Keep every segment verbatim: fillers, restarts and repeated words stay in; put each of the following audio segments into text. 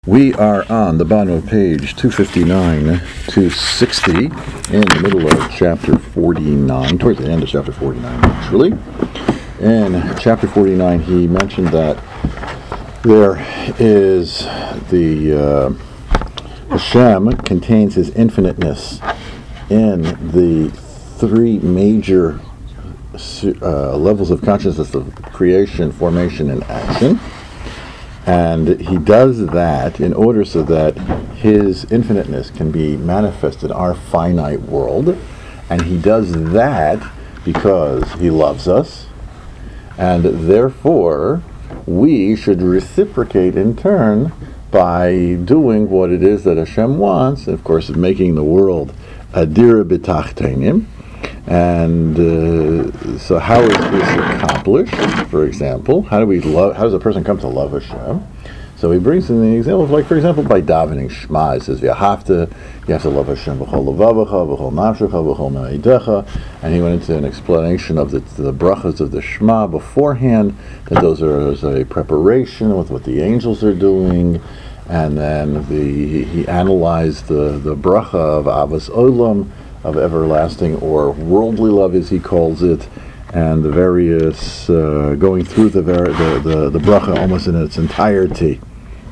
We are on the bottom of page two fifty-nine to sixty, in the middle of chapter forty-nine, towards the end of chapter forty-nine, actually. In chapter forty-nine, he mentioned that there is the uh, Hashem contains his infiniteness in the three major uh, levels of consciousness of creation, formation, and action. And he does that in order so that his infiniteness can be manifested in our finite world. And he does that because he loves us. And therefore, we should reciprocate in turn by doing what it is that Hashem wants. Of course, making the world adira b'tachtenim. And uh, so how is this accomplished? For example, how do we love? How does a person come to love Hashem? So he brings in the example of, like, for example, by davening Shema. It says you have to, you have to love Hashem b'chol levavecha, b'chol nafshecha, b'chol me'idecha. And he went into an explanation of the, the brachas of the Shema beforehand. That those are as a preparation with what the angels are doing. And then the he analyzed the the bracha of Avos Olam, of everlasting or worldly love, as he calls it, and the various uh, going through the, ver- the the the bracha almost in its entirety.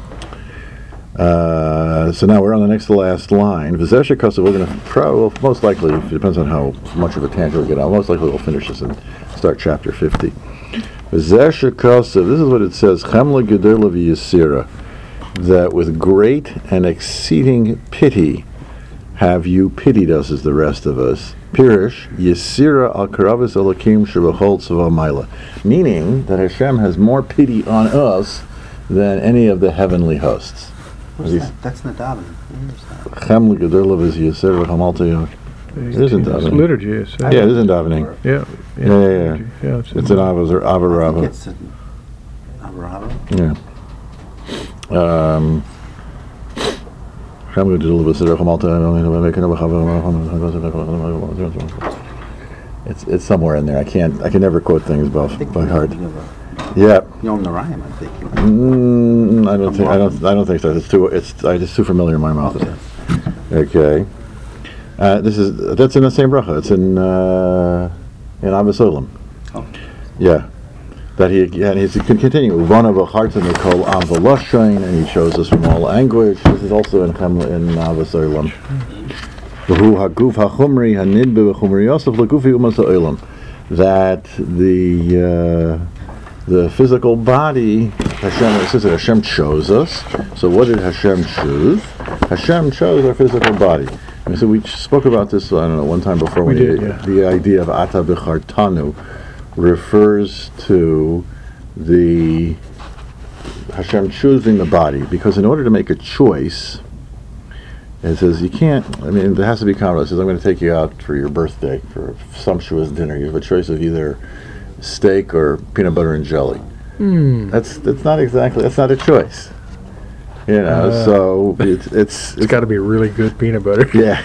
Uh, so now we're on the next to last line. V'zeh shekasa, we're going to probably, well, most likely, it depends on how much of a tangent we get on, most likely we'll finish this and start chapter fifty. V'zeh shekasa, this is what it says, Chemla gedela v'yisira, that with great and exceeding pity have you pitied us as the rest of us. Pirish, Yisira al Karavis Elokim Shabachol Tzavamayla. Meaning that Hashem has more pity on us than any of the heavenly hosts. What's that? That's not davening. Chem L'Gedolav is Yisira Hamalta. It isn't davening. It's liturgy. It's, uh, yeah, it isn't davening. Yeah, yeah, yeah. yeah, yeah. yeah it's, it's an Avos or Avarava. It's an Avarava? Yeah. Um... It's it's somewhere in there. I can't. I can never quote things by, by heart. Yeah. Yom Narayim, I think. Mm, I don't think. I don't. I don't think so. It's too. It's. I just too familiar in my mouth. Okay. okay. Uh, this is. That's in the same bracha. It's in. Uh, in Avos Olam. Oh. Yeah. That he and he can continue. Uvana v'chartan v'kol am v'loshain, and he shows us from all language. This is also in Chemla in Avos Olam. V'hu haguf hachumri hanid b'chumri yosef legufi umas ha'olam. That the uh, the physical body, Hashem, it says that Hashem chose us. So what did Hashem choose? Hashem chose our physical body. And so we spoke about this, I don't know, one time before. We when did, he, yeah. The idea of ata b'chartanu refers to the Hashem choosing the body, because in order to make a choice, it says you can't, I mean, there has to be compromise. It says, I'm going to take you out for your birthday for a sumptuous dinner. You have a choice of either steak or peanut butter and jelly. Mm. That's that's not exactly, that's not a choice. You know, uh, so it's it's it's, it's got to be really good peanut butter. Yeah.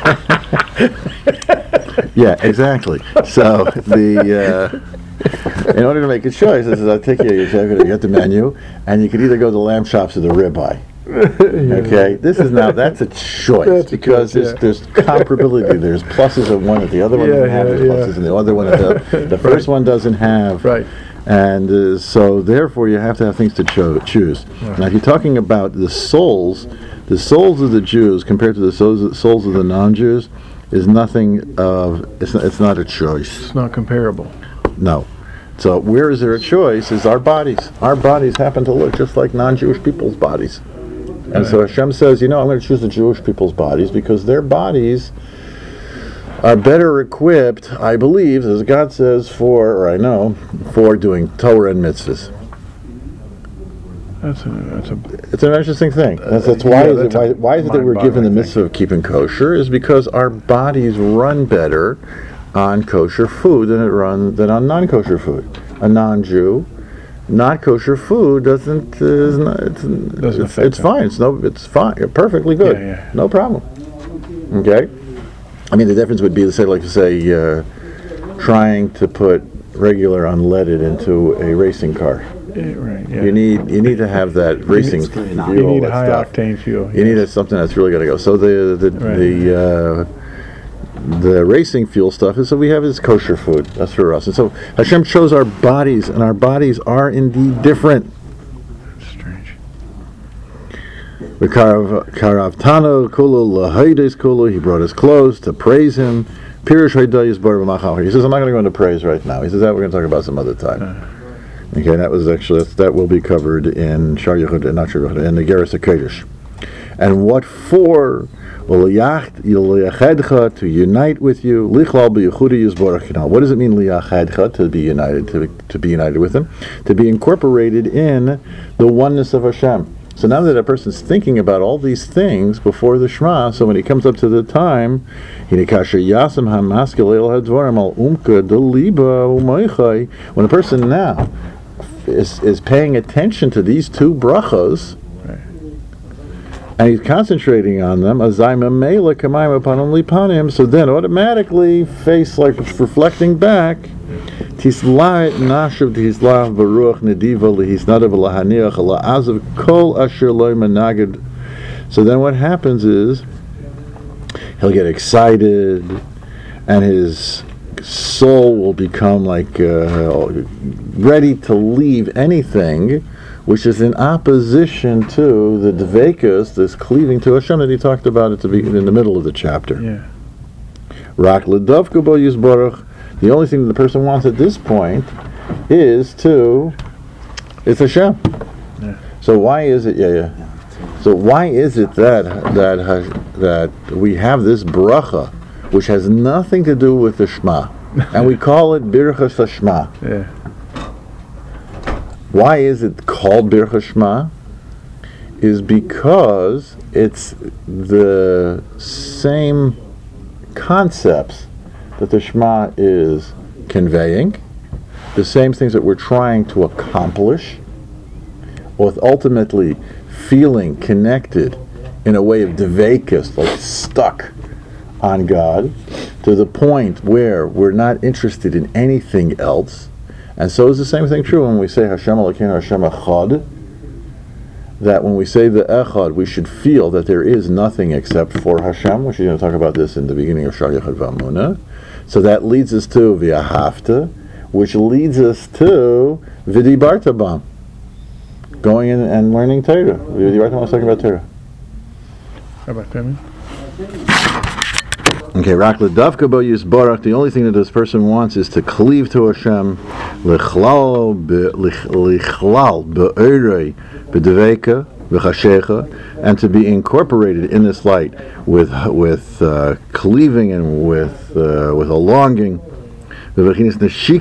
Yeah, exactly. So the uh, in order to make a choice, this is I take you, you get the menu, and you can either go to the lamb chops or the ribeye. Yeah. Okay, this is now that's a choice that's because a choice, yeah. there's, there's comparability. There's pluses of one that the other one yeah, doesn't have, yeah, there's pluses yeah. and the other one that the, the first right. one doesn't have. Right. And uh, so therefore, you have to have things to cho- choose. Right. Now, if you're talking about the souls, the souls of the Jews compared to the souls, souls of the non-Jews, is nothing of, it's not, it's not a choice. It's not comparable. No. So where is there a choice is our bodies. Our bodies happen to look just like non-Jewish people's bodies. And right. so Hashem says, you know, I'm going to choose the Jewish people's bodies because their bodies are better equipped, I believe, as God says, for, or I know, for doing Torah and mitzvahs. That's a, that's a, it's an interesting thing. That's, that's why, yeah, is that's it, why, why is it that we're given the mitzvah of keeping kosher? Is because our bodies run better on kosher food than it run than on non-kosher food. A non-Jew, not kosher food doesn't uh, is not, it's doesn't it's, it's fine. It's no, it's fine. Perfectly good. Yeah, yeah. No problem. Okay. I mean, the difference would be to say, like to say, uh, trying to put regular unleaded into a racing car. Eh, right. Yeah. You need you need to have that racing It's very fuel, nice. You all need that high stuff. octane fuel. You need a, something that's really going to go. So the the Right. the uh, the racing fuel stuff is so we have is kosher food. That's for us. And so Hashem chose our bodies, and our bodies are indeed different. Strange. Karavtano kulu lahaydes kulu. He brought us close to praise him. Pirush haydayis bar v'machal. He says, I'm not going to go into praise right now. He says that we're going to talk about some other time. Uh. Okay, that was actually that's, that will be covered in Shar Yechud, not Shar Yechud, in the Geras HaKodesh. And what for? Liyachedcha, to unite with you. Lichlal b'Yehuda Yisborach. Now, what does it mean liyachedcha, to be united, to to be united with him, to be incorporated in the oneness of Hashem? So now that a person's thinking about all these things before the Shema, so when he comes up to the time, when a person now is is paying attention to these two brachos, Right. and he's concentrating on them, so then automatically, face like reflecting back, Tislai nashav tislav baruch nediva lihisnadav lahaniach la'azav kol asher loy managid. So then what happens is he'll get excited, and his soul will become like uh, ready to leave anything which is in opposition to the dvekas, this cleaving to Hashem that he talked about at the be- in the middle of the chapter. Yeah. Rak ledavka bo yisborach. The only thing that the person wants at this point is to, it's Hashem. Yeah. So why is it? Yeah, yeah. So why is it that that that we have this bracha, which has nothing to do with the Shema, and we call it Birchas Hashma? Yeah. Why is it called Birchas Shema? Is because it's the same concepts that the Shema is conveying, the same things that we're trying to accomplish, with ultimately feeling connected in a way of devekas, like stuck on God, to the point where we're not interested in anything else. And so is the same thing true when we say Hashem Elokeinu Hashem Echad, that when we say the Echad, we should feel that there is nothing except for Hashem, which you're going to talk about this in the beginning of Shar Yechad V'Amunah. So that leads us to V'Ahavta, which leads us to V'Dibarta Bam, going in and learning Torah. V'Dibarta Bam is talking about Torah. How about that? Okay, Rak L'Davka Bo Yisborach, the only thing that this person wants is to cleave to Hashem, L'Chlal Be'erei B'Deveka V'Chashecha, and to be incorporated in this light with with uh, cleaving and with uh, with a longing. When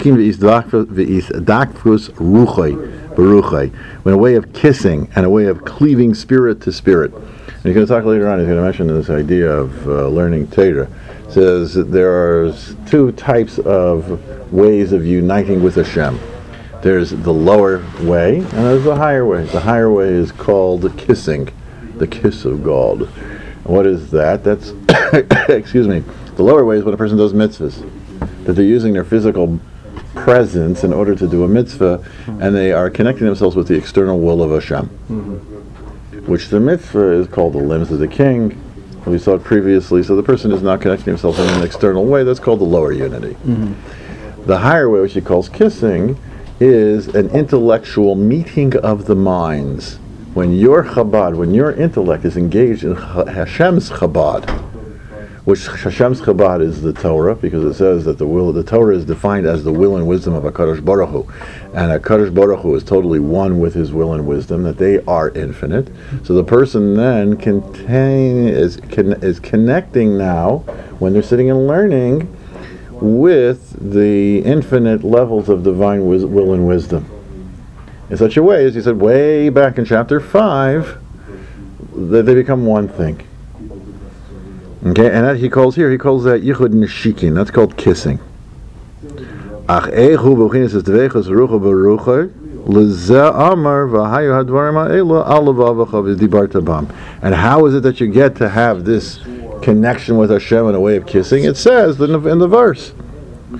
a way of kissing and a way of cleaving spirit to spirit. And he's going to talk later on, he's going to mention this idea of uh, learning Torah. Says that there are two types of ways of uniting with Hashem. There's the lower way, and there's the higher way. The higher way is called kissing, the kiss of God. And what is that? That's, excuse me, the lower way is when a person does mitzvahs, that they're using their physical presence in order to do a mitzvah, and they are connecting themselves with the external will of Hashem, mm-hmm. which the mitzvah is called the limbs of the king. We saw it previously, so the person is not connecting himself in an external way. That's called the lower unity. Mm-hmm. The higher way, which he calls kissing, is an intellectual meeting of the minds. When your Chabad, when your intellect is engaged in Hashem's Chabad, which Hashem's Chabad is the Torah, because it says that the will, the Torah is defined as the will and wisdom of HaKadosh Baruch Hu, and HaKadosh Baruch Hu is totally one with his will and wisdom, that they are infinite. So the person then contain, is, con, is connecting now, when they're sitting and learning, with the infinite levels of divine wis- will and wisdom. In such a way, as he said way back in chapter five, that they become one thing. Okay, and that he calls here, he calls that yichud neshikin. That's called kissing. Ach ehu b'chinas es dveichos rucha b'rucha lezeh amar v'hayu hadvarim ha'elu alavav v'dibarta bam. And how is it that you get to have this connection with Hashem in a way of kissing? It says in the, in the verse,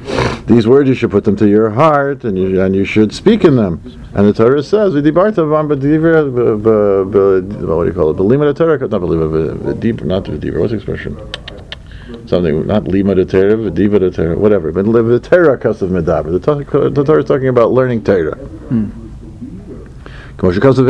These words you should put them to your heart, and you and you should speak in them. And the Torah says, "V'dibarta v'am b'divra b- b- b- what do you call it? B'lima Torah, not b'lima, b- not b'divra. What's the expression? Something not lima de Torah, v'diva de Torah, whatever. But the Torah kasav medaber. The Torah the Torah is talking about learning Torah. Hmm. As I just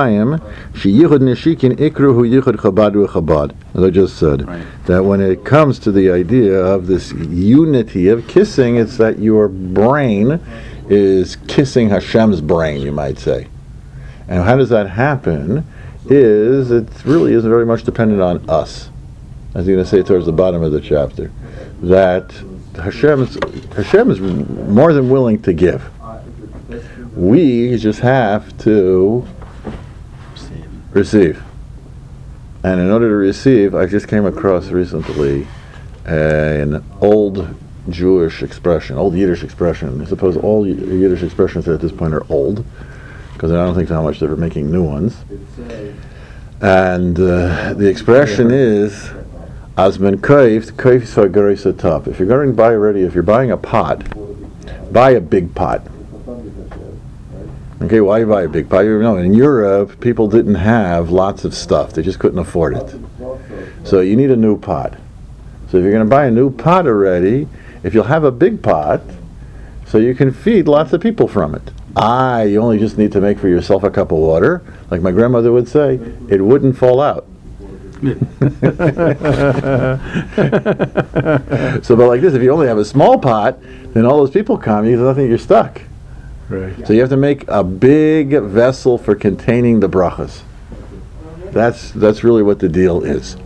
said, Right. that when it comes to the idea of this unity of kissing, it's that your brain is kissing Hashem's brain, you might say. And how does that happen? Is it really isn't very much dependent on us, as you're going to say towards the bottom of the chapter, that Hashem's, Hashem is more than willing to give. We just have to receive. And in order to receive, I just came across recently an old Jewish expression, old Yiddish expression. I suppose all Yiddish expressions at this point are old, because I don't think how much they're making new ones. And uh, the expression is, As men kaivt, kaivt v'gareisa top. If you're going to buy already, if you're buying a pot, buy a big pot. Okay, why buy a big pot? You know, in Europe, people didn't have lots of stuff. They just couldn't afford it. So you need a new pot. So if you're going to buy a new pot already, if you'll have a big pot, so you can feed lots of people from it. Ah, you only just need to make for yourself a cup of water. Like my grandmother would say, it wouldn't fall out. So, but like this, if you only have a small pot, then all those people come, you nothing, you're stuck. Right. So you have to make a big vessel for containing the brachas. That's that's really what the deal is.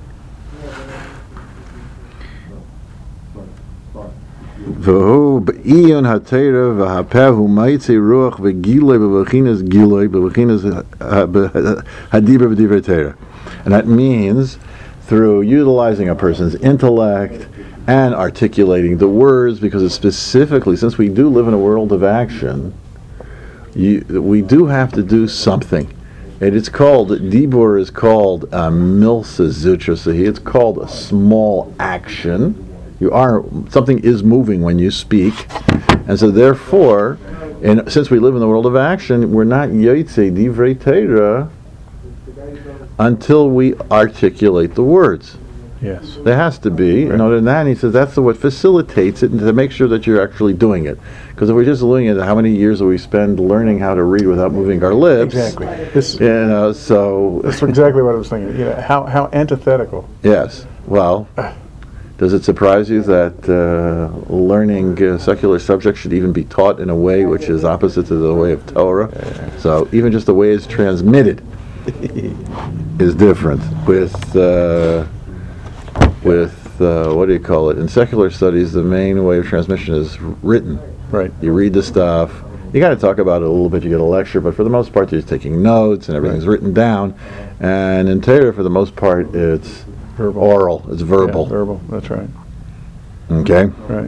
V'hu b'iyun ha'teira v'ha'pehu ma'itzi ruach v'giloi b'vachinas giloi b'vachinas hadibra v'divrei teira. And that means through utilizing a person's intellect and articulating the words, because it's specifically, since we do live in a world of action, you, we do have to do something. And it's called, Dibur is called uh, Milsa Zutrasahi. It's called a small action. You are, something is moving when you speak. And so therefore, and since we live in the world of action, we're not Yotzei Divrei Teira until we articulate the words. Yes. There has to be. Right. In order than that, he says that's the, what facilitates it, and to make sure that you're actually doing it. Because if we're just doing it, how many years do we spend learning how to read without moving our lips? Exactly. This, You know, so that's exactly what I was thinking. You know, how how antithetical. yes. Well, does it surprise you that uh, learning uh, secular subjects should even be taught in a way which is opposite to the way of Torah? So even just the way it's transmitted is different. With uh, with uh, what do you call it? In secular studies, the main way of transmission is written. Right. You read the stuff. You got to talk about it a little bit. You get a lecture, but for the most part, you're just taking notes and everything's Right. written down. And in Torah, for the most part, it's Verbal. oral. It's verbal. Yeah, verbal. That's right. Okay. Right.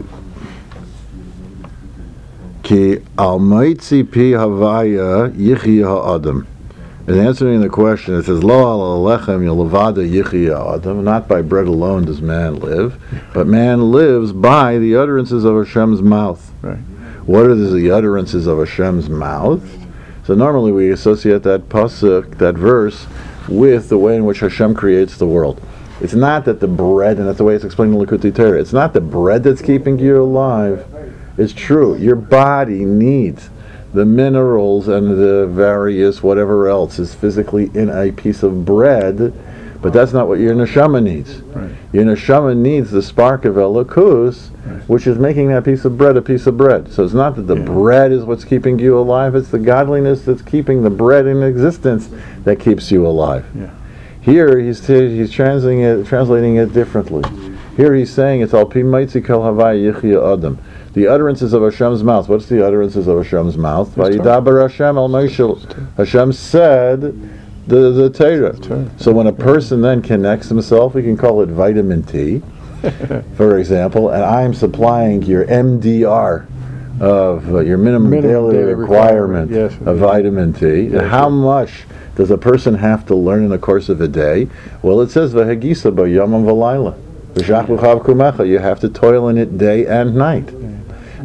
Ki al maitzi pi havaya yichi ha'adam. In answering the question, it says, Lo al alechem yelevada yichi ha'adam. Not by bread alone does man live, but man lives by the utterances of Hashem's mouth. Right. What are the utterances of Hashem's mouth? So normally we associate that pasuk, that verse, with the way in which Hashem creates the world. It's not that the bread, and that's the way it's explained in Likutei Torah, it's not the bread that's keeping you alive. It's true. Your body needs the minerals and the various whatever else is physically in a piece of bread, but that's not what your neshama needs. Right. Your neshama needs the spark of Elokus, Right. which is making that piece of bread a piece of bread. So it's not that the Yeah. bread is what's keeping you alive, it's the godliness that's keeping the bread in existence that keeps you alive. Yeah. Here he's t- he's translating it, translating it differently. Here he's saying it's al pi maitzi kol havaya yichya adam. The utterances of Hashem's mouth. What's the utterances of Hashem's mouth? Vayidaber Hashem el Moshe. Hashem said the the Torah. Torah. So when a person then connects himself, we can call it vitamin T, for example, and I'm supplying your M D R of uh, your minimum, Minimum daily, daily requirement, requirement, yes, of vitamin T. Yes, How yes. much does a person have to learn in the course of a day? Well, it says v'hagisa b'yamam v'layla. V'shach v'chav kumecha. You have to toil in it day and night.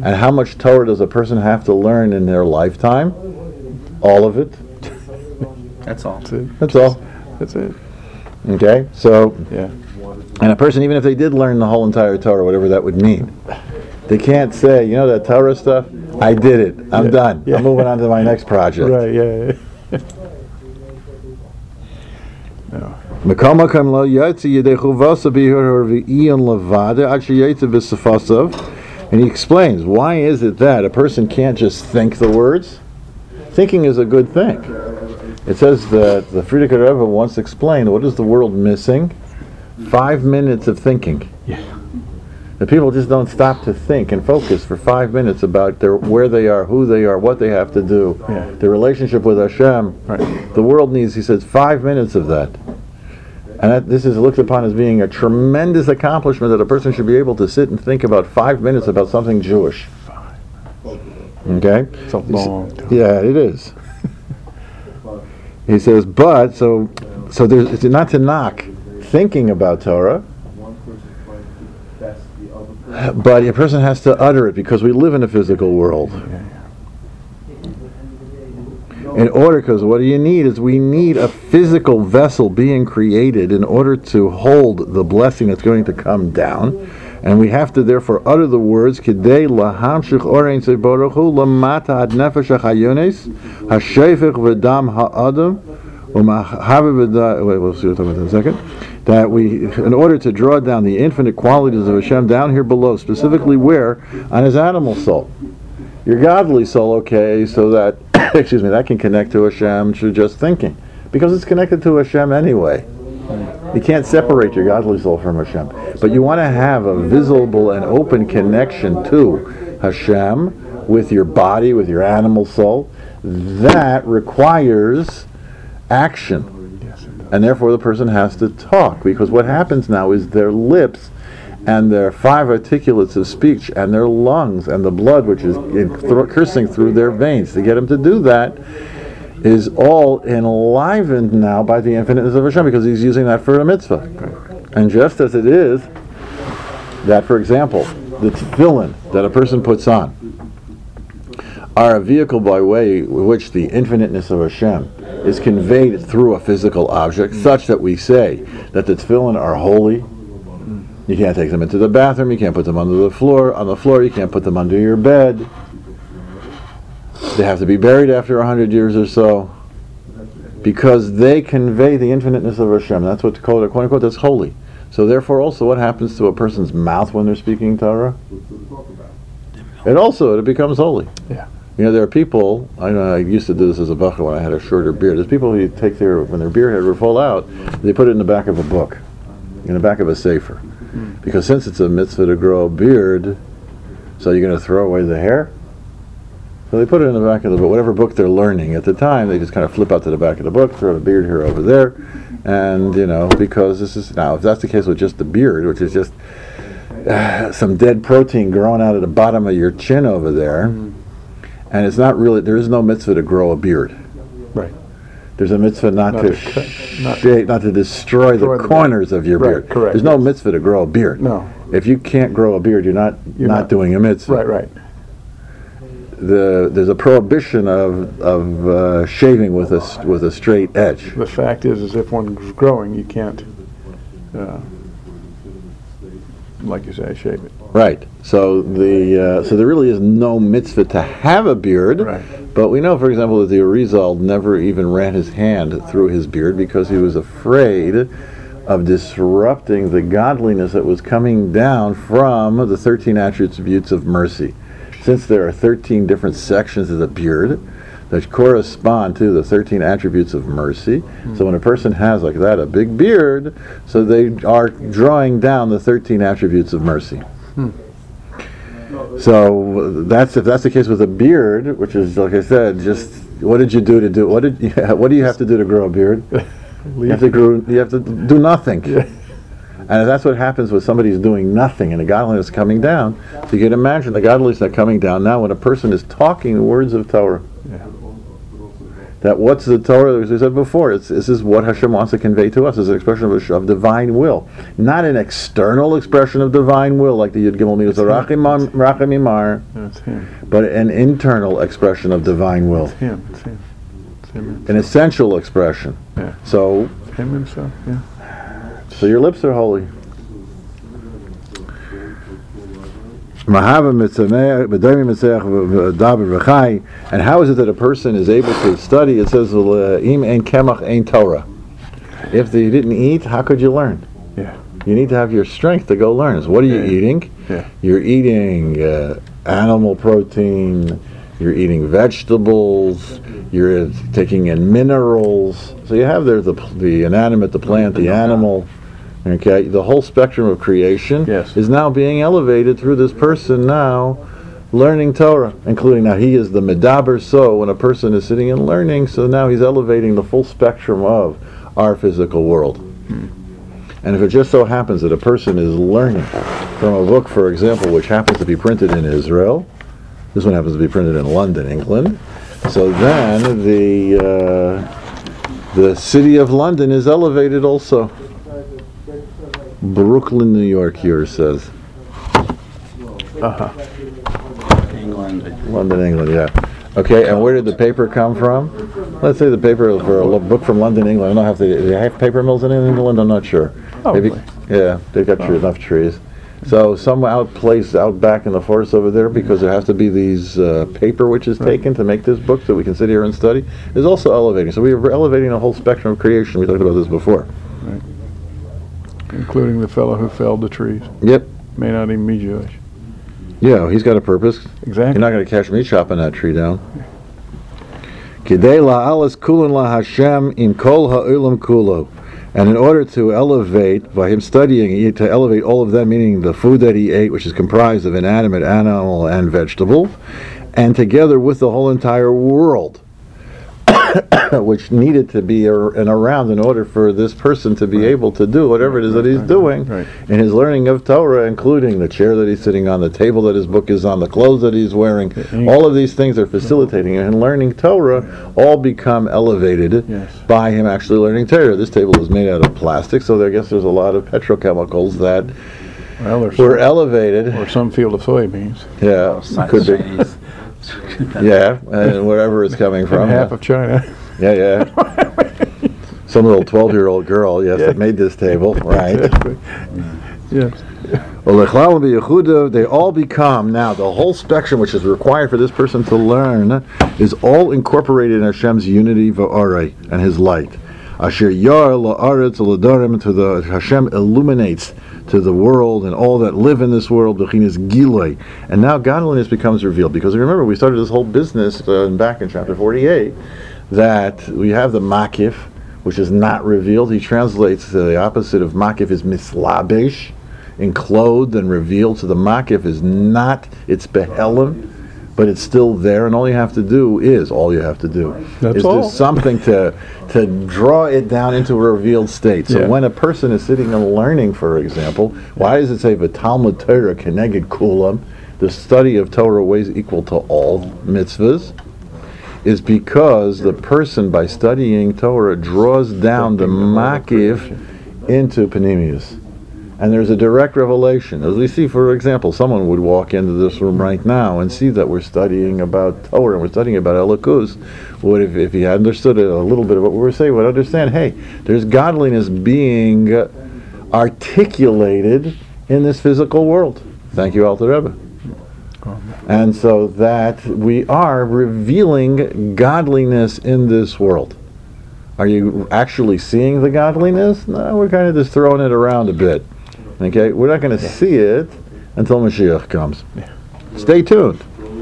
And how much Torah does a person have to learn in their lifetime? All of it. That's all. That's it. That's all. That's it. Okay? So, Yeah. and a person, even if they did learn the whole entire Torah, whatever that would mean, they can't say, you know that Torah stuff? I did it. I'm Yeah. done. Yeah. I'm moving on to my next project. Right. Yeah. yeah. No. מקום מקום לא יוצא ידי חובסה בהר ואיון לבד עד שיצא בספסו. And he explains, why is it that a person can't just think the words? Thinking is a good thing. It says that the Frierdiker Rebbe once explained, what is the world missing? Five minutes of thinking. Yeah. The people just don't stop to think and focus for five minutes about their, where they are, who they are, what they have to do, Yeah. their relationship with Hashem. Right. The world needs, he says, five minutes of that. And that, this is looked upon as being a tremendous accomplishment that a person should be able to sit and think about five minutes about something Jewish. Okay? It's a long time. Yeah, it is. He says, but, so so there's it's not to knock thinking about Torah, but a person has to utter it because we live in a physical world. In order, because what do you need is we need a physical vessel being created in order to hold the blessing that's going to come down, and we have to therefore utter the words Kidei lahamshich orein sebaruch hu lamata ad nefesh hayones hashefech v'dam ha'adam u'mahavi v'da. Wait, we'll see what I'm talking about in a second. That we, in order to draw down the infinite qualities of Hashem down here below, specifically where on His animal soul. Your godly soul, okay, so that, excuse me, that can connect to Hashem through just thinking. Because it's connected to Hashem anyway. You can't separate your godly soul from Hashem. But you want to have a visible and open connection to Hashem with your body, with your animal soul. That requires action. And therefore the person has to talk. Because what happens now is their lips and their five articulates of speech and their lungs and the blood which is coursing through their veins to get them to do that is all enlivened now by the infiniteness of Hashem because he's using that for a mitzvah. And just as it is that, for example, the tefillin that a person puts on are a vehicle by way which the infiniteness of Hashem is conveyed through a physical object, such that we say that the tefillin are holy. You can't take them into the bathroom, you can't put them under the floor, on the floor, you can't put them under your bed. They have to be buried after a hundred years or so, because they convey the infiniteness of Hashem. That's what, quote unquote, that's holy. So therefore also what happens to a person's mouth when they're speaking Torah? It also, it becomes holy. Yeah. You know, there are people, I know I used to do this as a bacher when I had a shorter beard. There's people who take their, when their beard head would fall out, they put it in the back of a book, in the back of a sefer. Because since it's a mitzvah to grow a beard, so you're going to throw away the hair? So they put it in the back of the book, whatever book they're learning at the time, they just kind of flip out to the back of the book, throw the beard here over there, and, you know, because this is, now, if that's the case with just the beard, which is just uh, some dead protein growing out of the bottom of your chin over there, and it's not really, there is no mitzvah to grow a beard. Right. There's a mitzvah not, Not to, to cut- not- shave, not to destroy, Destroy the the corners of your Right, beard. correct, There's no yes. mitzvah to grow a beard. No. If you can't grow a beard, you're not You're not, not- doing a mitzvah. Right. Right. The there's a prohibition of of uh, shaving with a s- with a straight edge. The fact is, is if one's growing, you can't, uh, like you say, shave it. Right. So the uh, so there really is no mitzvah to have a beard. Right. But we know, for example, that the Arizal never even ran his hand through his beard because he was afraid of disrupting the godliness that was coming down from the thirteen attributes of mercy. Since there are thirteen different sections of the beard that correspond to the thirteen attributes of mercy, mm-hmm. so when a person has like that a big beard, so they are drawing down the thirteen attributes of mercy. Hmm. So that's if that's the case with a beard, which is, like I said, just what did you do to do what did you, what do you have to do to grow a beard? You have to grow, you have to do nothing. Yeah. And if that's what happens when somebody's doing nothing and the godliness is coming down, so you can imagine the godliness that's coming down now when a person is talking the words of Torah. Yeah. that what's the Torah, as we said before, it's, this is what Hashem wants to convey to us, is an expression of, of divine will. Not an external expression of divine will, like the Yud Gimel Midas Rachim Imar, That's him. but an internal expression of divine will. It's him. It's him. It's him himself. An essential expression. Yeah. So, It's him himself. Yeah. so your lips are holy. And how is it that a person is able to study? It says, "Im ein kemach ein Torah." If you didn't eat, how could you learn? Yeah. You need to have your strength to go learn. So what are you Yeah. eating? Yeah. You're eating uh, animal protein. You're eating vegetables. You're taking in minerals. So you have there the the inanimate, the plant, the animal. Okay, the whole spectrum of creation Yes. is now being elevated through this person now learning Torah, including now he is the medaber. So when a person is sitting and learning, so now he's elevating the full spectrum of our physical world. Hmm. And if it just so happens that a person is learning from a book, for example, which happens to be printed in Israel, this one happens to be printed in London, England, so then the uh, the city of London is elevated also. Brooklyn, New York, here says. Uh-huh. England. London, England, yeah. Okay, and where did the paper come from? Let's say the paper for a lo- book from London, England. I don't know if they, do they have paper mills in England. I'm not sure. Probably. Maybe, yeah, they've got tre- enough trees. So some out place out back in the forest over there, because there has to be these uh, paper which is taken to make this book so we can sit here and study, is also elevating. So we are elevating a whole spectrum of creation. We talked about this before. Right. Including the fellow who felled the trees. Yep. May not even be Jewish. Yeah, he's got a purpose. Exactly. You're not going to catch me chopping that tree down. Kidei la'alas kulun la Hashem in kol ha'ulam kulo. And in order to elevate, by him studying, to elevate all of them, meaning the food that he ate, which is comprised of inanimate, animal, and vegetable, and together with the whole entire world, which needed to be ar- and around in order for this person to be Right. able to do whatever it is that he's Right. doing Right. in his learning of Torah, including the chair that he's sitting on, the table that his book is on, the clothes that he's wearing. Yeah. All of these things are facilitating, and learning Torah all become elevated Yes. by him actually learning Torah. This table is made out of plastic, so I guess there's a lot of petrochemicals that Well, there's were some, elevated. or some field of soybeans. Yeah, could be. Chinese. Yeah, and wherever it's coming from. And half yeah. of China. Yeah, yeah. Some little twelve-year-old girl, yes, Yeah. that made this table, right? Exactly. Yes. Well, the Chalal and the Yehuda, they all become now the whole spectrum which is required for this person to learn is all incorporated in Hashem's unity v'aray and His light. Asher yar la'aretz l'darim, to the Hashem illuminates to the world and all that live in this world, b'chinas giloi. And now godliness becomes revealed, because remember we started this whole business uh, back in chapter forty-eight that we have the makif, which is not revealed. He translates the opposite of makif is mislabesh, enclosed and revealed. So the makif is not, it's behelim, but it's still there, and all you have to do is, all you have to do That's is all. do something to to draw it down into a revealed state. So Yeah. when a person is sitting and learning, for example, why does it say v'talmud Torah keneged kulam, the study of Torah weighs equal to all mitzvahs? Is because the person, by studying Torah, draws down the makif into panemius. And there's a direct revelation. As we see, for example, someone would walk into this room right now and see that we're studying about Torah and we're studying about Elokus. Would, if, if he had understood a little bit of what we were saying, would understand, hey, there's godliness being uh, articulated in this physical world. Thank you, Alter Rebbe. And so that we are revealing godliness in this world. Are you actually seeing the godliness? No, we're kind of just throwing it around a bit. Okay, we're not going to see it until Mashiach comes. Stay tuned.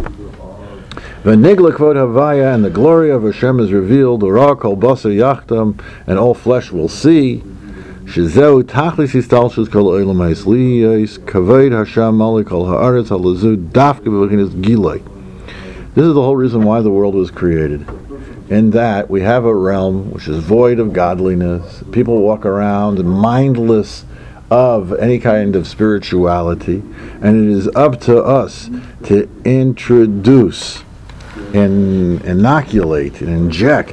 V'nigla kvod havaya, and the glory of Hashem is revealed. Ura kol basar yachtam, and all flesh will see. Shezeu tachlis istalshus kol olam ha'is liyos kavod Hashem malik kol haaretz halazu dafke b'chinas giloi. This is the whole reason why the world was created. In that we have a realm which is void of godliness. People walk around mindless of any kind of spirituality, and it is up to us to introduce and inoculate and inject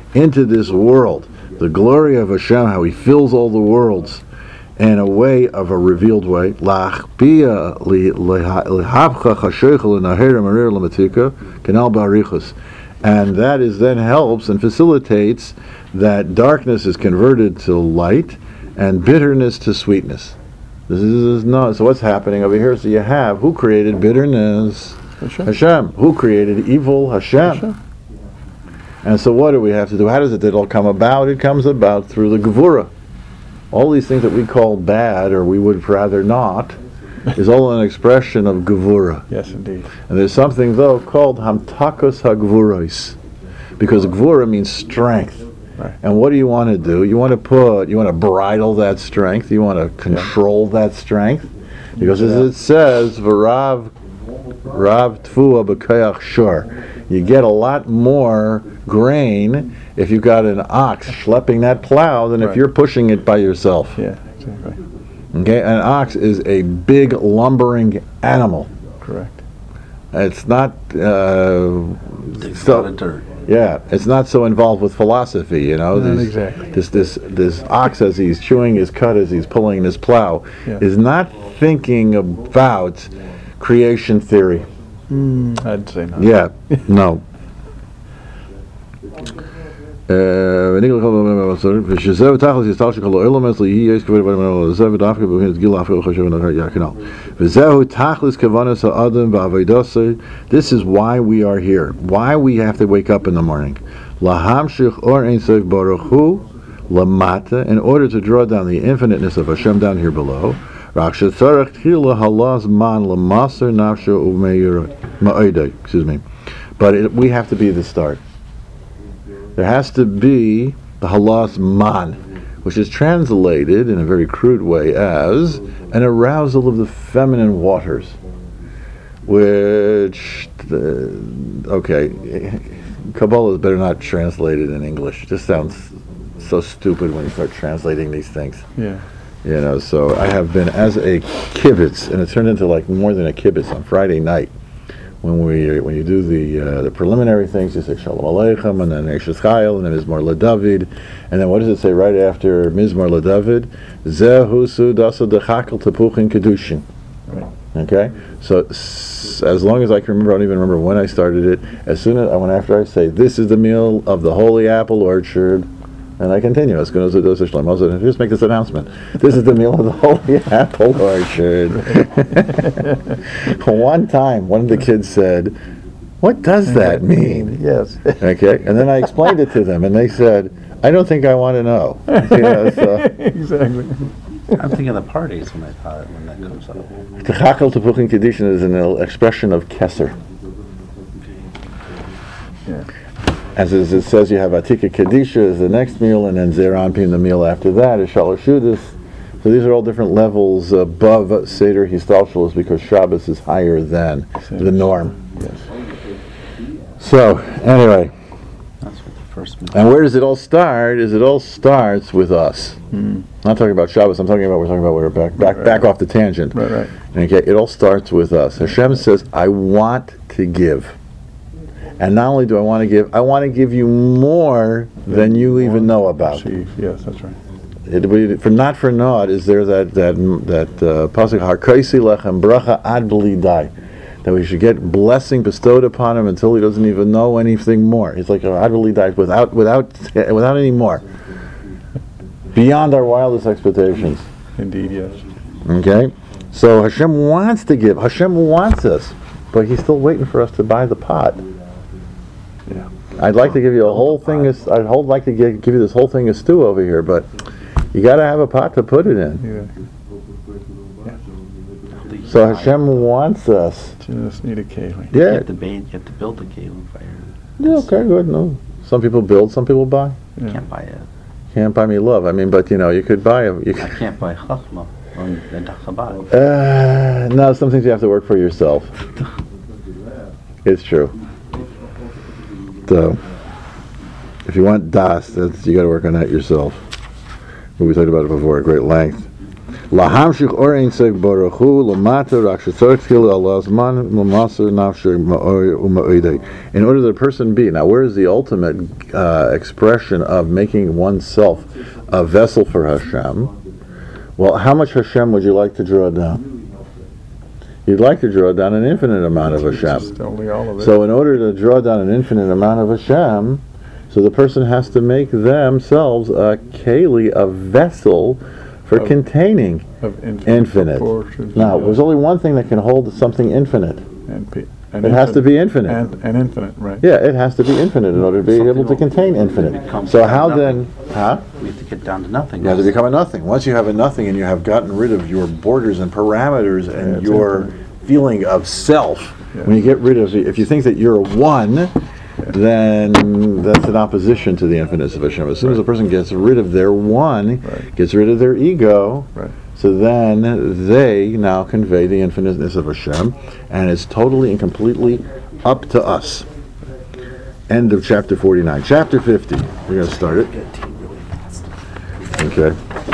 into this world. The glory of Hashem, how He fills all the worlds in a way of a revealed way. La'achbia lihabcha chasheicha l'nahera marir l'matika kanal ba'arichus. And that is then helps and facilitates that darkness is converted to light and bitterness to sweetness. This is not, so what's happening over here? So you have, who created bitterness? Hashem. Hashem. Who created evil? Hashem. Hashem. And so what do we have to do? How does it all come about? It comes about through the Gevurah. All these things that we call bad, or we would rather not, is all an expression of Gevurah. Yes, indeed. And there's something, though, called Hamtakos HaGvuros, because Gevurah means strength. Right. And what do you want to do? You want to put, you want to bridle that strength. You want to control yeah. that strength. Because as it says, V'rav Rav Tfua B'Kayach Shor, you get a lot more grain if you've got an ox schlepping that plow than right. if you're pushing it by yourself. Yeah, exactly. Okay, an ox is a big lumbering animal. Correct. It's not uh, Takes so, a lot of dirt. Yeah, it's not so involved with philosophy, you know. Not These, exactly. This this this ox, as he's chewing his cud, as he's pulling his plow, Yeah. is not thinking about creation theory. Mm, I'd say not. Yeah, no. Uh, ושזהו תכלס יסתל שכל העולם הזה יהיה יש כבוד בנו זה ודווקא בבחינת גיל אפילו חושב ונראה יקנל וזהו תכלס כוונס האדם בעבודתו. This is why we are here, why we have to wake up in the morning. להמשיך אור אין סוף ברוך הוא למטה, in order to draw down the infiniteness of Hashem down here below. רק שצריך תחילה הלא זמן למסר נפשו ומאידוי, excuse me, but it, we have to be the start. There has to be the halas man, which is translated in a very crude way as an arousal of the feminine waters. Which, uh, okay, Kabbalah is better not translated in English. It just sounds so stupid when you start translating these things. Yeah. You know, so I have been as a kibbutz, and it turned into like more than a kibbutz on Friday night. When we when you do the uh, the preliminary things, you say Shalom Aleichem, and then Eishes Chayil, and then Mizmor LeDavid, and then what does it say right after Mizmor LeDavid? Zehu Sudasa Dechakel Tepuchin Kedushin. Okay, so s- as long as I can remember, I don't even remember when I started it. As soon as I went after I say, this is the meal of the Holy Apple Orchard. And I continue. I was going to just make this announcement. This is the meal of the Holy Apple Orchard. One time, one of the kids said, "What does that mean?" Yes. Okay, and then I explained it to them, and they said, "I don't think I want to know." You know, so, Exactly. I'm thinking of the parties when I thought when that comes up. Techakel Tepuchin Kedushin is an expression of Keser. Yeah. As it says, you have Atika Kedisha as the next meal, and then Zer Anpin the meal after that is Shalosh Shudas. So these are all different levels above Seder Histalshalos, because Shabbos is higher than the norm. Yes. So, anyway, That's what the first meal. and where does it all start? Is it all starts with us. Mm. I'm not talking about Shabbos, I'm talking about, we're talking about, we're back, back, Right, back right. off the tangent. Right, right. Okay, it all starts with us. Hashem says, I want to give. And not only do I want to give, I want to give you more than you even know about. Receive. Yes, that's right. It, we, for not for naught is there that that that uh, pasuk harkaisi lechem bracha ad b'li dai, that we should get blessing bestowed upon him until he doesn't even know anything more. He's like ad b'li dai, without without without any more, beyond our wildest expectations. Indeed, yes. Okay, so Hashem wants to give. Hashem wants us, but He's still waiting for us to buy the pot. Yeah. I'd like to give you a whole thing. Of, I'd hold, like to give, give you this whole thing of stew over here, but you got to have a pot to put it in. Yeah. So Hashem wants us. Just need a keli. You Yeah. have to, ba- you have to build the Kalim fire. Yeah. Okay. Good. No. Some people build. Some people buy. You Yeah. can't buy it. Can't buy me love. I mean, but you know, you could buy a. You I could, can't buy Chachma on the Chabad. uh, no, some things you have to work for yourself. It's true. So, if you want das, that's, you got to work on that yourself. We talked about it before at great length. Lahamshich orein seg baruch hu lamata rak shetzorich tchil al azman l'maser nafshei u'ma'odei. In order that a person be, now where is the ultimate uh, expression of making oneself a vessel for Hashem? Well, how much Hashem would you like to draw down? You'd like to draw down an infinite amount of Hashem. Just only all of it. So in order to draw down an infinite amount of Hashem, so the person has to make themselves a keli, a vessel for Of- containing of infinite. infinite. proportions. Now, there's only one thing that can hold something infinite. And pe- and It has to be infinite. infinite. And, and infinite, right. Yeah, it has to be infinite in order to be Something able to will contain infinite. become So how nothing. then, huh? We have to get down to nothing. You have to become a nothing. Once you have a nothing and you have gotten rid of your borders and parameters and it's your infinite. feeling of self, Yeah. when you get rid of, if you think that you're a one, then that's an opposition to the infiniteness of Hashem. As soon as a person gets rid of their one, Right. gets rid of their ego, Right. so then they now convey the infiniteness of Hashem, and it's totally and completely up to us. End of chapter forty-nine. Chapter fifty. We're going to start it. Okay.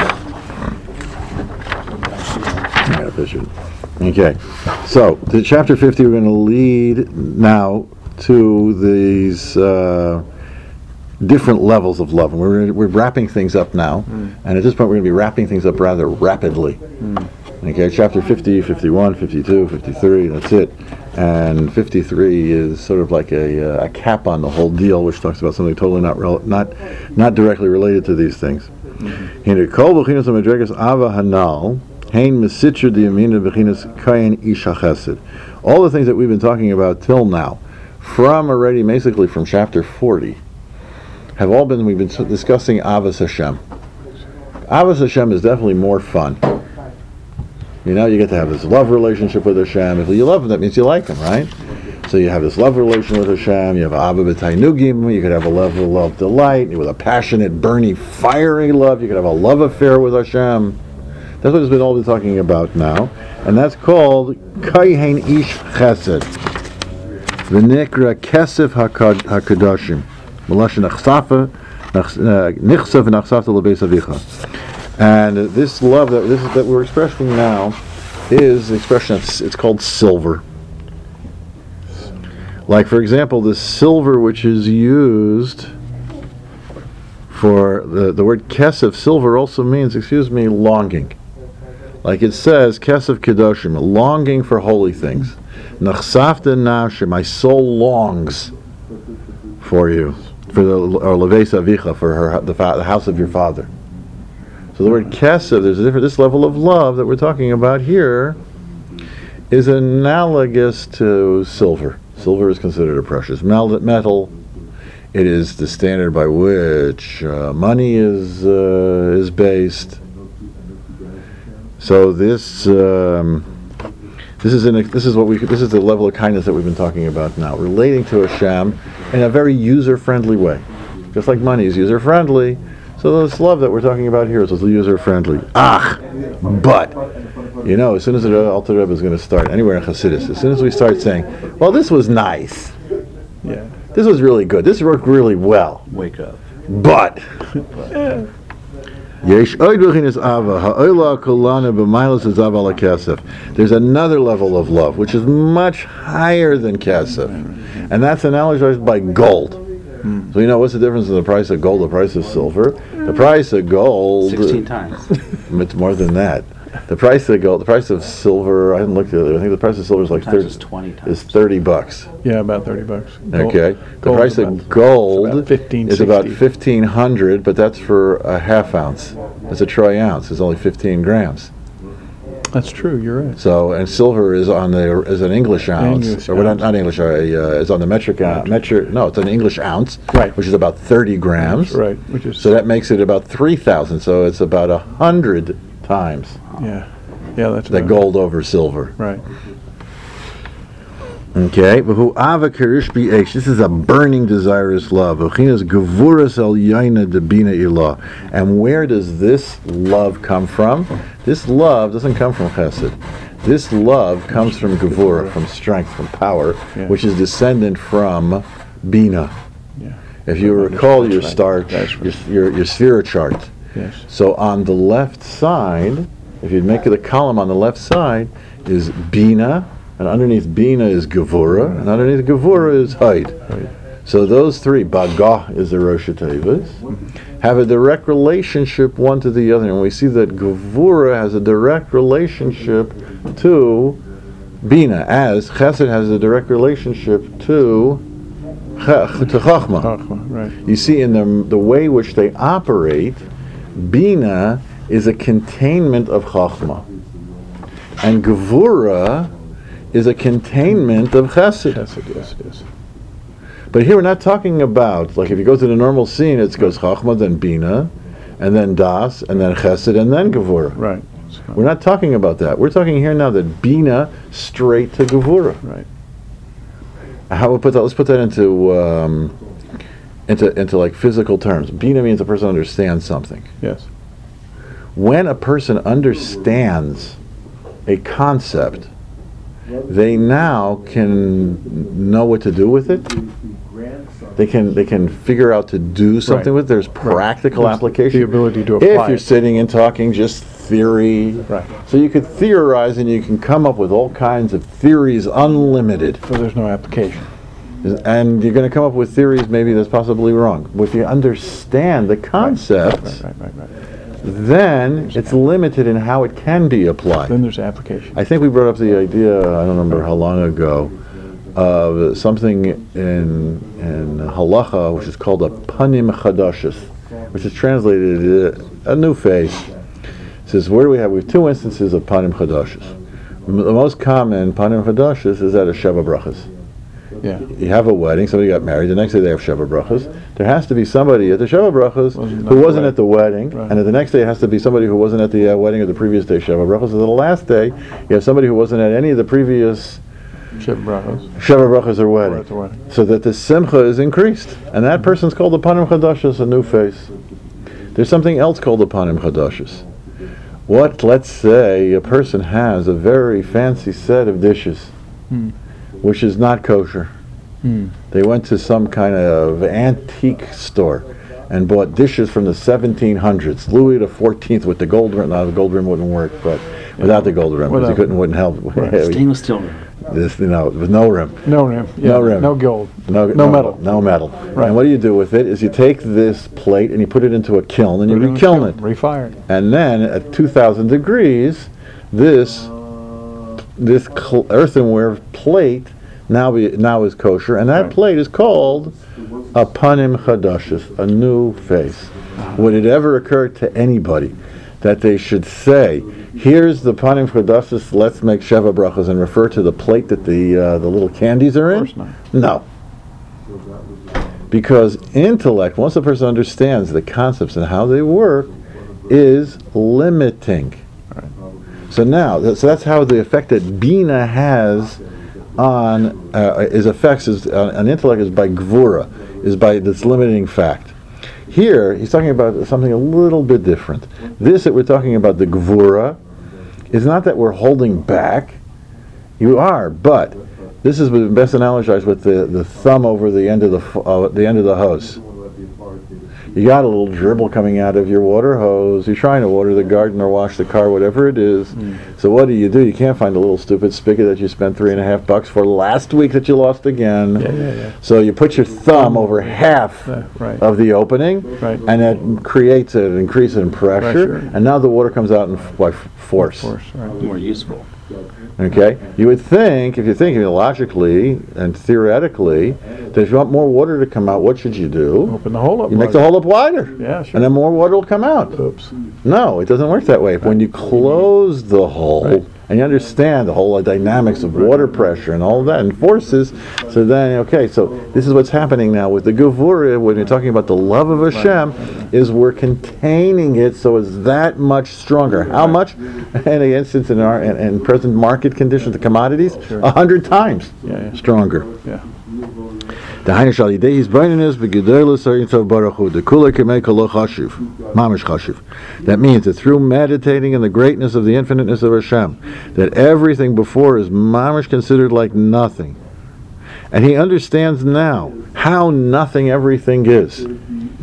I got a picture. Okay. So, to chapter fifty, we're going to lead now to these uh, different levels of love. And we're, we're wrapping things up now. And at this point, we're going to be wrapping things up rather rapidly. Okay, chapter fifty, fifty-one, fifty-two, fifty-three, that's it. And fifty-three is sort of like a, uh, a cap on the whole deal, which talks about something totally not rel- not not directly related to these things. Hine kol b'chinas ha'madregas ava hanal, hein mesitcher d'yamina b'chinas kayin isha chesed. All the things that we've been talking about till now, from already basically from chapter forty, have all been, we've been s- discussing Avos Hashem. Avos Hashem is definitely more fun. You know, you get to have this love relationship with Hashem. If you love him, that means you like him, right? So you have this love relation with Hashem. You have Abba B'tainugim. You could have a level of delight with a passionate, burning, fiery love. You could have a love affair with Hashem. That's what it's been all been talking about now, and that's called Kaihen Ish Chesed. V'nikra Kesef Hakadashim. Malashon Achsafa Nichsav Nachsafta Lebeis Avicha. And this love that this that we're expressing now is the expression of, it's called silver. Like, for example, the silver which is used for the, the word kesef, silver also means, excuse me, longing. Like it says, kesef kedoshim, longing for holy things. Nachsafta nashim, my soul longs for you, for the or leveis avicha, for her, the, fa- the house of your father. So the word kesef, there's a different, this level of love that we're talking about here is analogous to silver. Silver is considered a precious mel- metal. It is the standard by which uh, money is uh, is based. So this um, this is in a, this is what we this is the level of kindness that we've been talking about now, relating to Hashem in a very user-friendly way, just like money is user-friendly. So this love that we're talking about here is user-friendly. Ach, but, you know, as soon as the Alter Rebbe is going to start, anywhere in Chassidus, as soon as we start saying, well, this was nice, Yeah. this was really good, this worked really well, Wake up. but, Yesh oid b'chinas ava, ha'ola kolana b'mailas hazav ala kesef. There's another level of love, which is much higher than kesef, and that's analogized by gold. So you know, what's the difference in the price of gold, the price of silver? The price of gold... Sixteen times. It's more than that. The price of gold, the price of silver, I haven't looked at it, I think the price of silver is like Sometimes thirty, it's twenty times. is thirty bucks. Yeah, about thirty bucks. Gold- Okay. The gold's price about- of gold it's about fifteen, is about sixty. fifteen hundred, but that's for a half ounce. It's a troy ounce. It's only fifteen grams. That's true, you're right. So, and silver is on the is an English ounce, English or not, ounce. not English, uh, uh, it's on the metric ounce. Metric, no, it's an English ounce, Right. which is about thirty grams. Right, which is, So that makes it about three thousand. So it's about a hundred times yeah, yeah, that's the about- gold over silver. Right. Okay, but who ava karish bi This is a burning, desirous love. Uchinas gevuras el yaina debina ilah. And where does this love come from? This love doesn't come from chesed. This love comes from gevura, from strength, from power, Yeah. which is descendant from bina. Yeah. If you From recall your understanding. star, That's your, your your sphere chart. Yes. So on the left side, if you make the column on the left side, is Bina, and underneath Bina is Gevura, and underneath Gevura is Haid. Right. So those three, Bagah is the Rosh Hashanah, have a direct relationship one to the other. And we see that Gevura has a direct relationship to Bina, as Chesed has a direct relationship to, to Chachma. Chachma, right. You see, in the, the way which they operate, Bina is a containment of Chachma. And Gevura is a containment of Chesed. Yes, it is. It is. But here we're not talking about, like if you go to the normal scene, it goes Chachma, then Bina, and then Das, and then Chesed, and then Gevura. Right. We're not talking about that. We're talking here now that Bina straight to Gevura. Right. How we put that? Let's put that into um, into into like physical terms. Bina means a person understands something. Yes. When a person understands a concept, they now can know what to do with it. They can they can figure out to do something Right. with it. There's practical There's application. the ability to If apply you're it. sitting and talking just theory, Right. so you could theorize and you can come up with all kinds of theories, unlimited. So there's no application. And you're going to come up with theories maybe that's possibly wrong. But if you understand the concepts, Right, right, right, right. then it's limited in how it can be applied. Then there's application. I think we brought up the idea, I don't remember how long ago, of something in in halacha which is called a panim chadashis, which is translated uh, a new face. It says, where do we have? We have two instances of panim chadashis. M- The most common panim chadashis is at a Sheva Brachas. Yeah. You have a wedding, somebody got married, the next day they have Sheva Brachas. There has to be somebody at the Sheva Brachas Wasn't who at the wasn't at the wedding, Right. and at the next day it has to be somebody who wasn't at the uh, wedding or the previous day Sheva Brachas. And the last day, you have somebody who wasn't at any of the previous Sheva brachos. Sheva Brachas or Or at wedding. the wedding. So that the Simcha is increased. And that person's called the Panim Chadashis, a new face. There's something else called the Panim Chadashis. What, let's say, a person has a very fancy set of dishes, Hmm. which is not kosher. Hmm. They went to some kind of antique store and bought dishes from the seventeen hundreds. Louis the fourteenth with the gold rim. No, the gold rim wouldn't work, but without the gold rim, because he Without- couldn't, wouldn't help. Stainless steel rim. This, you know, with no rim. No rim. Yeah. No rim. No gold. No, No metal. No metal. Right. And what do you do with it? Is you take this plate and you put it into a kiln and you Put it in the re-kiln kiln, it. Refire it. And then at two thousand degrees, this this cl- earthenware plate now be, now is kosher, and that Right. plate is called a panim chadashis, a new face. Would it ever occur to anybody that they should say, "Here's the panim chadashis, let's make sheva brachas," and refer to the plate that the uh, the little candies are in? Of course not. No. Because intellect, once a person understands the concepts and how they work, is limiting. Right. So now, that- so that's how the effect that Bina has on uh, his effects is uh, on intellect is by gvura, is by this limiting fact. Here, he's talking about something a little bit different. This that we're talking about, the gvura, is not that we're holding back. You are, but this is best analogized with the, the thumb over the end of the f- uh, the end of the hose. You got a little dribble coming out of your water hose. You're trying to water the garden or wash the car, whatever it is. Mm. So what do you do? You can't find a little stupid spigot that you spent three and a half bucks for last week that you lost again. Yeah, yeah, yeah. So you put your thumb over half Uh, right. of the opening, Right. and that creates an increase in pressure, Pressure. and now the water comes out in f- by f- force. Of course, right. More useful. Okay, you would think, if you're thinking logically and theoretically, that if you want more water to come out, what should you do? Open the hole up. You make the wider. hole up wider, Yeah, sure. and then more water will come out. Oops. No, it doesn't work that way. When you close the hole, Right. and you understand the whole dynamics of water pressure and all of that, and forces, so then, okay, so this is what's happening now with the Gevura, when you're talking about the love of Hashem, is we're containing it so it's that much stronger. How much? In the instance in our in, in present market conditions, the commodities, a Sure. hundred times Yeah, yeah. stronger. Yeah. The Hainish al Yidei his baininus begedolos hayin baruch hu the kula kemei kolo chashuv mamish chashuv. That means that through meditating in the greatness of the infiniteness of Hashem, that everything before is mamish considered like nothing, and he understands now how nothing everything is.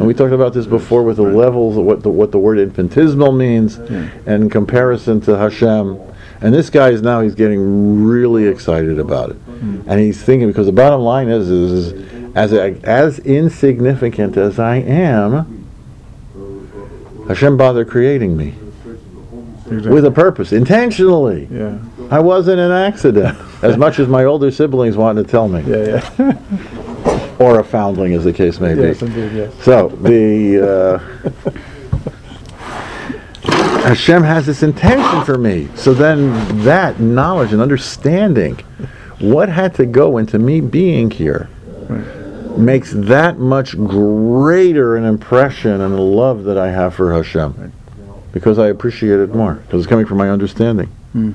And we talked about this before with the levels of what the, what the word infinitesimal means and in comparison to Hashem. And this guy is now, he's getting really excited about it. And he's thinking, because the bottom line is, is, is as, as insignificant as I am, Hashem bothered creating me. Exactly. With a purpose, intentionally. Yeah. I wasn't an accident, as much as my older siblings wanted to tell me. Yeah, yeah. Or a foundling, as the case may be. Yes, indeed, yes. So, the... Uh, Hashem has this intention for me. So then that knowledge and understanding what had to go into me being here Right. makes that much greater an impression and a love that I have for Hashem. Right. Because I appreciate it more. Because it's coming from my understanding. Hmm.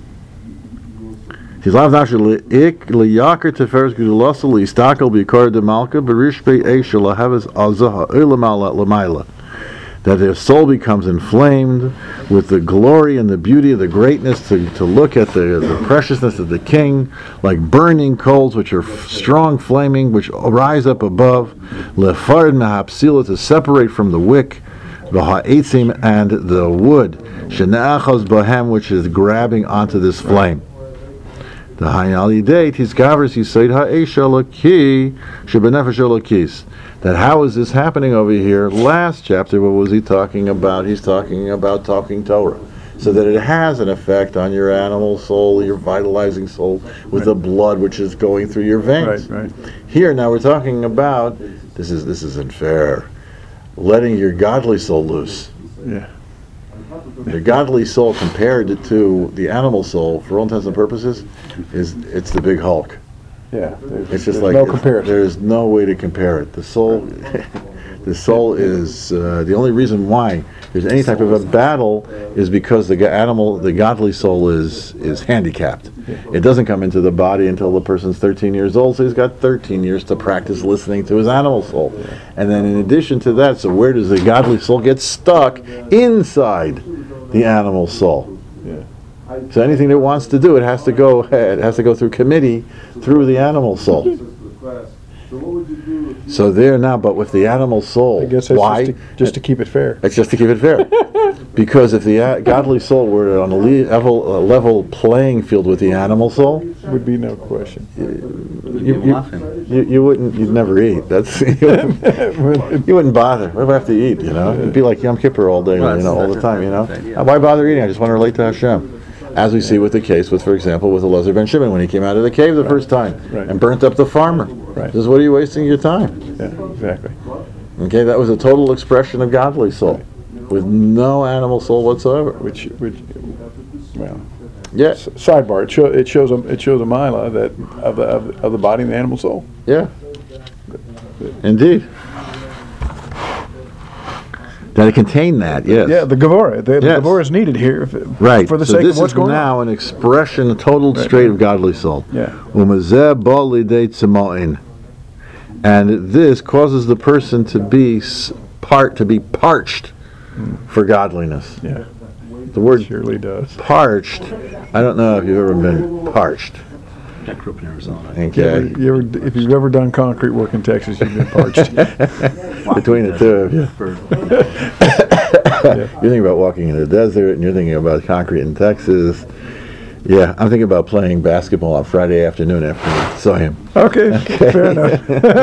He's lav nashel ik liyakar teferes gudulasa liistakel b'yikar de malka b'rishpei esha lahavas azaha ulamala lamayla. That their soul becomes inflamed with the glory and the beauty of the greatness to, to look at the, the preciousness of the king, like burning coals which are f- strong flaming, which rise up above, lefard mahapsila, to separate from the wick, the ha'etzim, and the wood, shene'achaz bahem, which is grabbing onto this flame. The Hayali date, his gavers, he said, ha'esha laki, shebenefesh lakis. That how is this happening over here? Last chapter, what was he talking about? He's talking about talking Torah. So that it has an effect on your animal soul, your vitalizing soul, with Right. the blood which is going through your veins. Right, right. Here, now we're talking about, this is this isn't fair, letting your godly soul loose. Yeah. Your godly soul compared to the animal soul, for all intents and purposes, is it's the big Hulk. Yeah. There's, It's just there's like no it's- comparison. there's no way to compare it. The soul, the soul is uh, the only reason why there's any type of a battle is because the go- animal, the godly soul is is handicapped. It doesn't come into the body until the person's thirteen years old, so he's got thirteen years to practice listening to his animal soul. And then in addition to that, so where does the godly soul get stuck? Inside the animal soul. Yeah. So anything it wants to do, it has to go. It has to go through committee, through the animal soul. So there now, but with the animal soul, I guess that's why? just to, just to keep it fair. It's just to keep it fair. Because if the uh, godly soul were on a le- level, a level playing field with the animal soul, Would be no question. you, Give you, muffin. you, you wouldn't, you'd never eat. That's you wouldn't, you wouldn't bother. What do I have to eat? You know, it'd be like Yom Kippur all day, Well, you know, all the that's- time. You know, that's the idea. why bother eating? I just want to relate to Hashem. As we see with the case with, for example, with Elazar ben Shimon when he came out of the cave the first time Right. and burnt up the farmer. Right. This is what are you wasting your time? Yeah, exactly. Okay, that was a total expression of godly soul, with no animal soul whatsoever. Which, which, well, Yeah, s- sidebar. It, show, it shows a it shows a mila that of the of, the- of the body and the animal soul. yeah, indeed. That it contained that, yes. Yeah, the Gevurah. The, the Yes. Gevurah is needed here if, Right. for the so sake this of what's is going now on. an expression, a total straight of godly soul. Yeah. Umazeh ba lidei tzema'in. And this causes the person to be s- part to be parched for godliness. Yeah, The word surely does. parched, I don't know if you've ever been parched. I grew up in Arizona. You Okay. ever, you ever, if you've ever done concrete work in Texas, you've been parched. Between the two of you. For- You're thinking about walking in the desert, and you're thinking about concrete in Texas. Yeah, I'm thinking about playing basketball on Friday afternoon after I saw him. Okay, fair enough.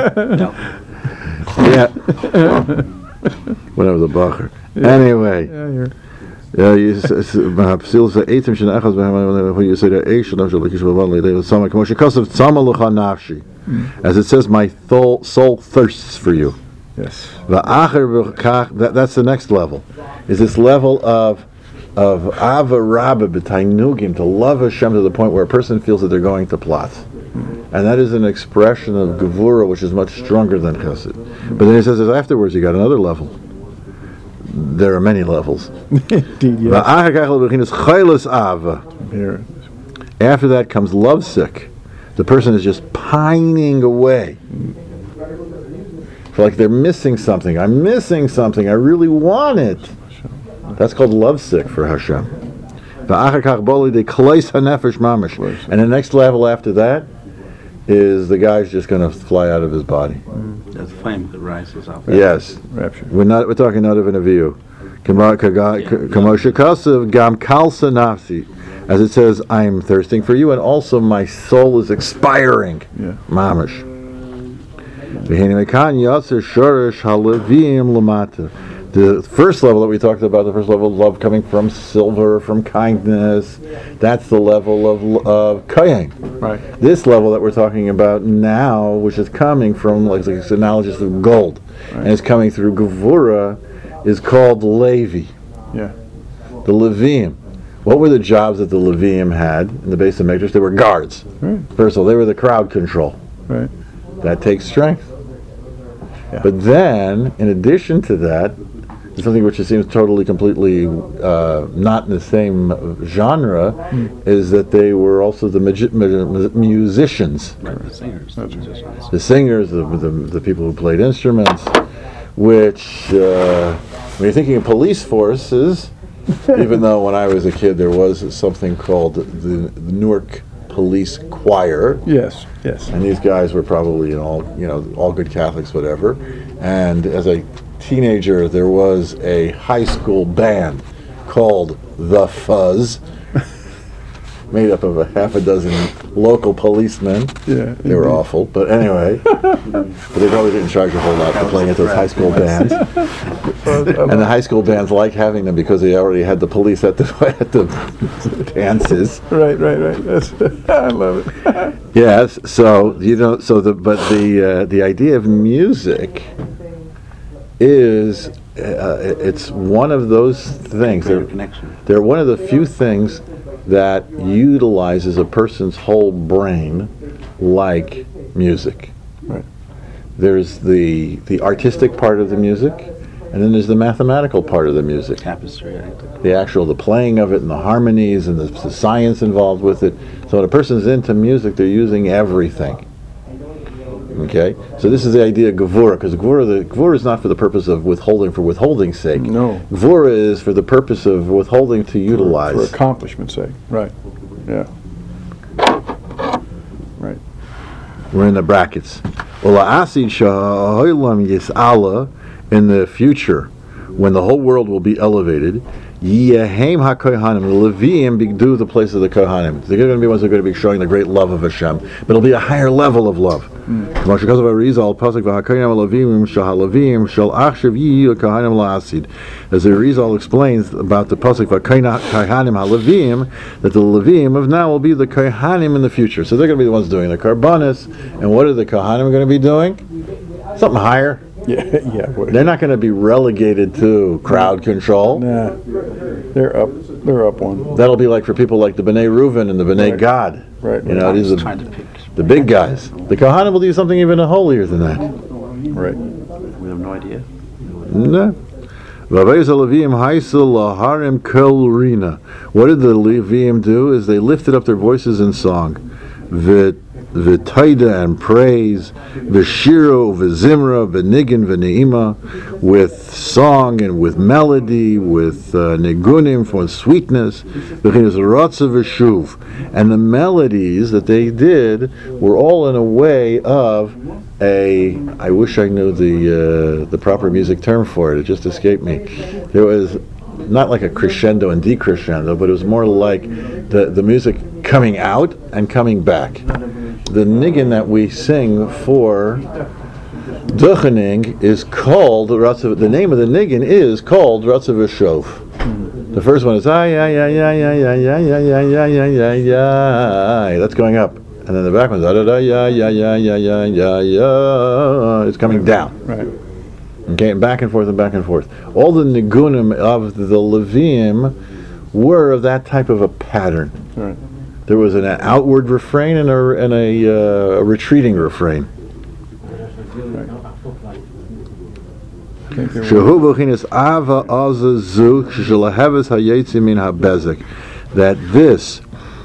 Yeah. When I was a bacher. Anyway. Yeah, you're, Yeah, you s- s- mahapsil sa eitim shen achaz b'hem, when you say that eish shel nafshi l'kish b'van l'idei l'sama, k'mo shekasav tzama l'cha nafshi. As it says, my thol- soul thirsts for you. yes. V'acher v'chach, that, that's the next level, is this level of of ava rabba b'tainugim, to love Hashem to the point where a person feels that they're going to plot. And that is an expression of gevura which is much stronger than chesed. But then he says afterwards you got another level. There are many levels. Indeed, yes. V'acher kach l'b'chinas chaylas ava. Here. After that comes lovesick. The person is just pining away. Feel like they're missing something. I'm missing something. I really want it. That's called lovesick for Hashem. And the next level after that is the guy's just going to fly out of his body. There's flame that rises up. Yes. Rapture. We're not. We're talking not of an aviu. Kamosha kasav gam kalsa nafsi, as it says, I am thirsting for you, and also my soul is expiring. Yeah. Mamish. V'heinei mekan yatzer shorish halavim lamata. The first level that we talked about, the first level of love coming from silver, from kindness, that's the level of of kayin. Right. This level that we're talking about now, which is coming from, like, like it's analogous of gold, Right. and it's coming through Gevura, is called Levi. Yeah. The Leviim. What were the jobs that the Leviim had in the base of Matrix? They were guards. Right. First of all, they were the crowd control. Right. That takes strength. Yeah. But then, in addition to that, something which seems totally, completely uh, not in the same genre, Mm. is that they were also the magi- mu- musicians. Right, the singers. That's right. musicians. The singers, the, the, the people who played instruments, which, uh, when you're thinking of police forces, even though when I was a kid there was something called the, the Newark Police Choir, Yes. Yes. and these guys were probably, you know, all, you know, all good Catholics, whatever. And as a teenager, there was a high school band called The Fuzz, made up of a half a dozen local policemen. Yeah. They were awful, but anyway. But they probably didn't charge a whole lot for playing at those high school bands. And the high school bands liked having them because they already had the police at the at the dances. Right. Right. Right. That's, I love it. Yes, so you know, so the but the uh, the idea of music is uh, it's one of those things. Greater They're, connection. they're one of the few things that utilizes a person's whole brain like music. Right. There's the the artistic part of the music, and then there's the mathematical part of the music. Tapestry, I think. The actual, the playing of it, and the harmonies, and the, the science involved with it. So when a person's into music, they're using everything. Okay, so this is the idea of gevura, because gevura, the gevura is not for the purpose of withholding for withholding's sake. No. Gevura is for the purpose of withholding to utilize. For accomplishment's sake. Right. Yeah. Right. We're in the brackets. Ula'asid sha'olam yis'ala, in the future, when the whole world will be elevated, Yehem HaKohanim, the Leviim bigdu the place of the Kohanim. They're going to be the ones who are going to be showing the great love of Hashem, but it'll be a higher level of love. As the Arizal explains about the pasuk Kohanim HaLeviim, that the Leviim of now will be the Kohanim in the future. So they're going to be the ones doing the Karbanis, and what are the Kohanim going to be doing? Something higher. Yeah. Yeah. Boy. They're not going to be relegated to crowd control. Nah. They're up. They're up one. That'll be like for people like the B'nai Reuven and the B'nai Right. Gad. Right. You know, I these was are trying to pick. the big guys. The Kohanim will do something even holier than that. Right. We have no idea. No. What did the Leviim do? Is they lifted up their voices in song. V'taida and praise, v'shiro, v'zimra, v'nigin, v'ne'ima, with song and with melody, with uh, nigunim for sweetness, v'chinas rotza v'shuv. And the melodies that they did were all in a way of a, I wish I knew the uh, the proper music term for it, it just escaped me. There was not like a crescendo and decrescendo, but it was more like the, the music coming out and coming back. The niggin that we sing for Duchening is called, the name of the niggin is called Ratzav Shov. The first one is ay ay ay ay ay ay ay ay ay ay ay ay ay. That's going up. And then the back one's ay ay ay ay ay ay ay ay. It's coming down. Right. Okay, and back and forth and back and forth. All the nigunim of the Leviim were of that type of a pattern. Right. There was an outward refrain and a, and a, uh, a retreating refrain. Shehu b'chinas ava azazu shelaheves hayetzi min habezek. That this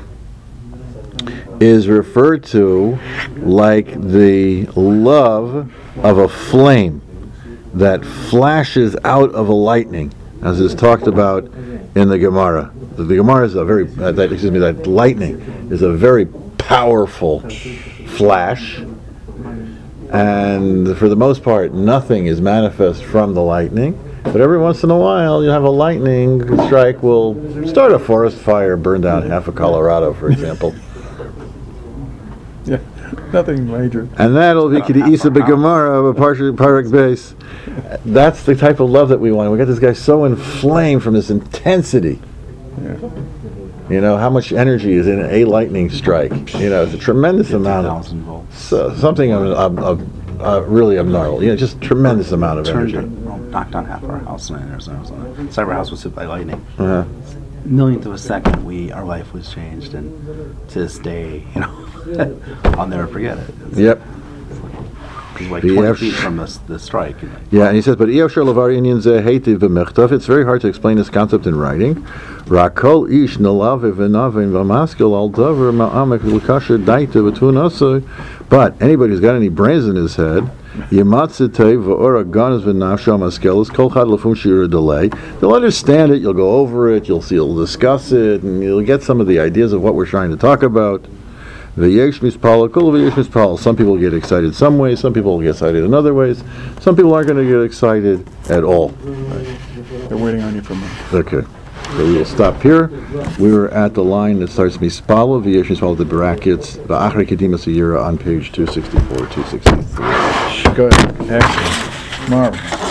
is referred to like the love of a flame that flashes out of a lightning, as is talked about in the Gemara. The, the Gemara is a very uh, that excuse me that lightning is a very powerful flash, and for the most part, nothing is manifest from the lightning. But every once in a while, you have a lightning strike will start a forest fire, burn down half of Colorado, for example. Yeah, nothing major. And that'll be the Isa Begamara of a partial Parak base. That's the type of love that we want. We got this guy so inflamed from this intensity. Yeah. You know, how much energy is in a lightning strike? You know, it's a tremendous amount of, fifty thousand volts. so, something of, of, of uh, really abnormal. You know, just tremendous amount of Turned, energy. well, knocked down half our house in Arizona. Cyber house was hit by lightning. Uh-huh. Millionth of a second, we our life was changed, and to this day, you know, I'll never forget it. It's, Yep. it's like The twenty F- feet from the, the strike. And like, Yeah, and he says, but it's very hard to explain this concept in writing. Rakol ish nalave v'navin v'maskel al davar ma'amek l'kasher daita between us. But anybody who's got any brains in his head, Yematzitei v'ora ganas v'nafsha maskelis kol chad lefum shira delay. They'll understand it. You'll go over it. You'll see. You'll discuss it, and you'll get some of the ideas of what we're trying to talk about. V'yesh mispal kol v'yesh mispal. Some people get excited some ways. Some people get excited in other ways. Some people aren't going to get excited at all. They're waiting on you for me. Okay. So we will stop here. We were at the line that starts mispala v'yesh mispal the brackets v'achre kedima siyira on page two sixty-four, two sixty-three. Good. Excellent. Marvelous.